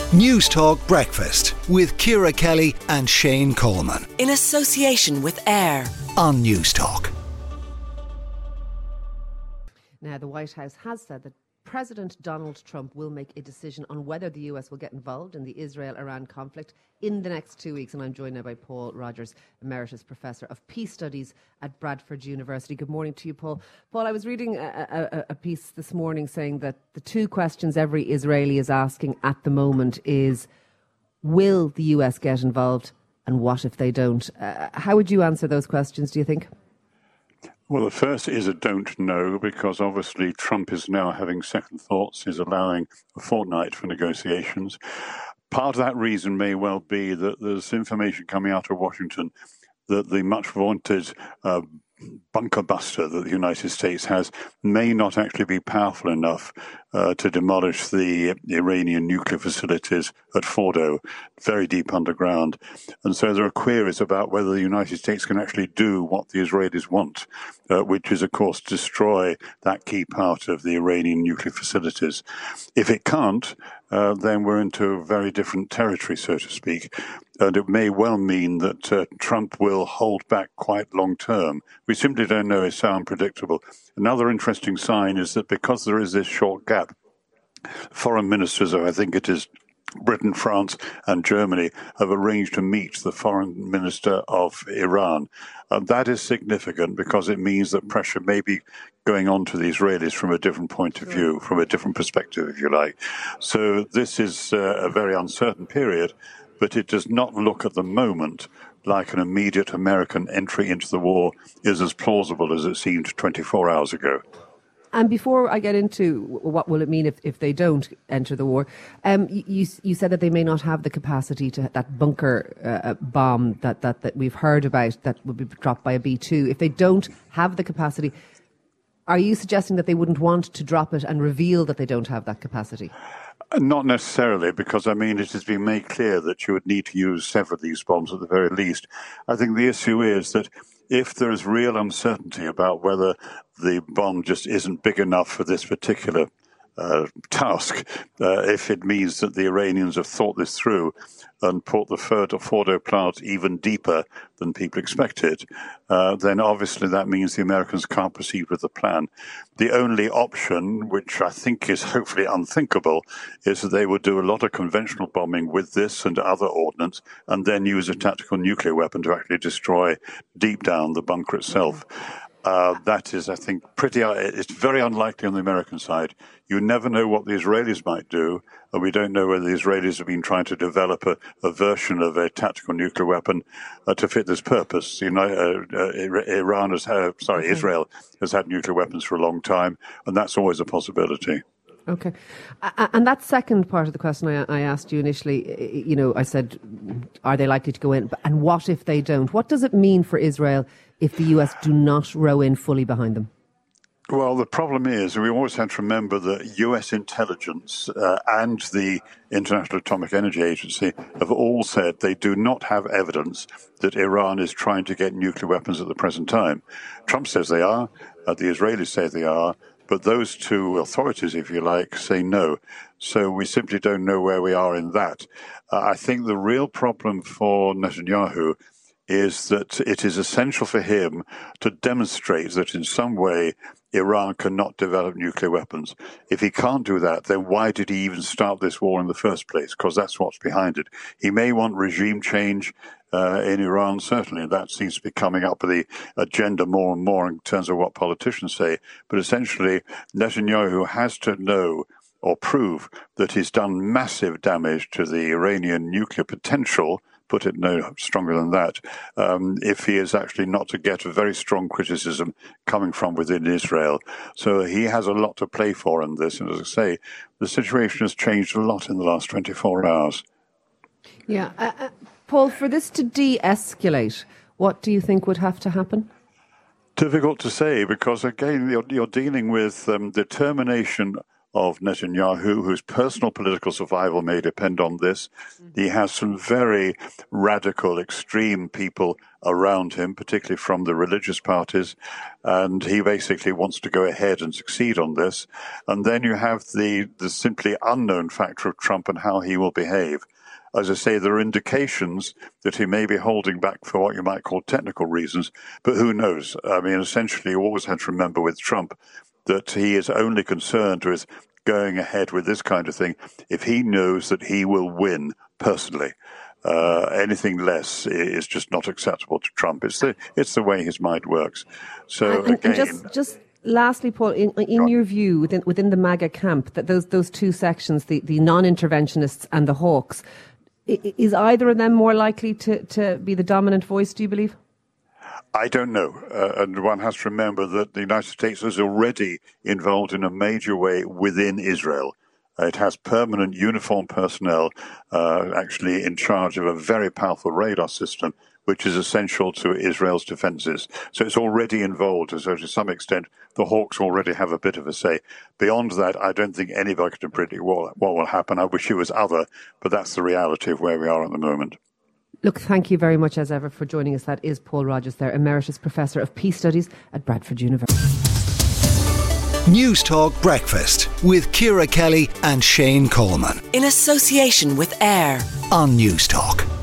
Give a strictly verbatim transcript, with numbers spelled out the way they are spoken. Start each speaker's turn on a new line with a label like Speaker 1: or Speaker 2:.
Speaker 1: News Talk Breakfast with Ciara Kelly and Shane Coleman.
Speaker 2: In association with AIR
Speaker 1: on News Talk.
Speaker 3: Now, the White House has said that President Donald Trump will make a decision on whether the U S will get involved in the Israel-Iran conflict in the next two weeks. And I'm joined now by Paul Rogers, Emeritus Professor of Peace Studies at Bradford University. Good morning to you, Paul. Paul, I was reading a, a, a piece this morning saying that the two questions every Israeli is asking at the moment is, will the U S get involved, and what if they don't? Uh, how would you answer those questions, do you think?
Speaker 4: Well, the first is a don't know, because obviously Trump is now having second thoughts. He's allowing a fortnight for negotiations. Part of that reason may well be that there's information coming out of Washington that the much vaunted uh, bunker buster that the United States has may not actually be powerful enough uh, to demolish the Iranian nuclear facilities at Fordo, very deep underground. And so there are queries about whether the United States can actually do what the Israelis want, uh, which is, of course, destroy that key part of the Iranian nuclear facilities. If it can't, uh, then we're into very different territory, so to speak. And it may well mean that uh, Trump will hold back quite long term. We simply don't know. It's so unpredictable. Another interesting sign is that because there is this short gap, foreign ministers, I think it is Britain, France and Germany, have arranged to meet the foreign minister of Iran. And that is significant because it means that pressure may be going on to the Israelis from a different point of view, from a different perspective, if you like. So this is uh, a very uncertain period, but it does not look at the moment like an immediate American entry into the war is as plausible as it seemed twenty-four hours ago.
Speaker 3: And before I get into what will it mean if, if they don't enter the war, um, you you said that they may not have the capacity to that bunker uh, bomb that, that, that we've heard about that would be dropped by a B two. If they don't have the capacity, are you suggesting that they wouldn't want to drop it and reveal that they don't have that capacity?
Speaker 4: Not necessarily, because, I mean, it has been made clear that you would need to use several of these bombs at the very least. I think the issue is that if there is real uncertainty about whether the bomb just isn't big enough for this particular uh, task, uh, if it means that the Iranians have thought this through and put the Fordo plant even deeper than people expected, uh, then obviously that means the Americans can't proceed with the plan. The only option, which I think is hopefully unthinkable, is that they would do a lot of conventional bombing with this and other ordnance and then use a tactical nuclear weapon to actually destroy deep down the bunker itself. Uh, that is, I think, pretty, uh, it's very unlikely on the American side. You never know what the Israelis might do, and we don't know whether the Israelis have been trying to develop a, a version of a tactical nuclear weapon uh, to fit this purpose. You know, uh, uh, Iran has had, sorry, okay. Israel has had nuclear weapons for a long time, and that's always a possibility.
Speaker 3: Okay. And that second part of the question I, I asked you initially, you know, I said, are they likely to go in? And what if they don't? What does it mean for Israel if the U S do not row in fully behind them?
Speaker 4: Well, the problem is we always have to remember that U S intelligence uh, and the International Atomic Energy Agency have all said they do not have evidence that Iran is trying to get nuclear weapons at the present time. Trump says they are, uh, the Israelis say they are, but those two authorities, if you like, say no. So we simply don't know where we are in that. Uh, I think the real problem for Netanyahu is that it is essential for him to demonstrate that in some way Iran cannot develop nuclear weapons. If he can't do that, then why did he even start this war in the first place? Because that's what's behind it. He may want regime change uh, in Iran, certainly, and that seems to be coming up with the agenda more and more in terms of what politicians say. But essentially, Netanyahu has to know or prove that he's done massive damage to the Iranian nuclear potential, put it no stronger than that, um, if he is actually not to get a very strong criticism coming from within Israel. So he has a lot to play for in this. And as I say, the situation has changed a lot in the last twenty-four hours.
Speaker 3: Yeah. Uh, uh, Paul, for this to de-escalate, what do you think would have to happen?
Speaker 4: Difficult to say, because, again, you're, you're dealing with um, determination of Netanyahu, whose personal political survival may depend on this. Mm-hmm. He has some very radical, extreme people around him, particularly from the religious parties, and he basically wants to go ahead and succeed on this. And then you have the, the simply unknown factor of Trump and how he will behave. As I say, there are indications that he may be holding back for what you might call technical reasons, but who knows? I mean, essentially, you always have to remember with Trump that he is only concerned with going ahead with this kind of thing if he knows that he will win personally. Uh, anything less is just not acceptable to Trump. It's the it's the way his mind works. So
Speaker 3: and,
Speaker 4: again,
Speaker 3: and just just lastly, Paul, in, in your view, within within the MAGA camp, that those those two sections, the, the non-interventionists and the hawks, is either of them more likely to, to be the dominant voice, do you believe?
Speaker 4: I don't know. Uh, and one has to remember that the United States is already involved in a major way within Israel. Uh, it has permanent uniformed personnel uh, actually in charge of a very powerful radar system, which is essential to Israel's defenses. So it's already involved. So to some extent, the Hawks already have a bit of a say. Beyond that, I don't think anybody can predict what, what will happen. I wish it was other, but that's the reality of where we are at the moment.
Speaker 3: Look, thank you very much as ever for joining us. That is Paul Rogers there, Emeritus Professor of Peace Studies at Bradford University.
Speaker 1: News Talk Breakfast with Ciara Kelly and Shane Coleman.
Speaker 2: In association with AIR
Speaker 1: On News Talk.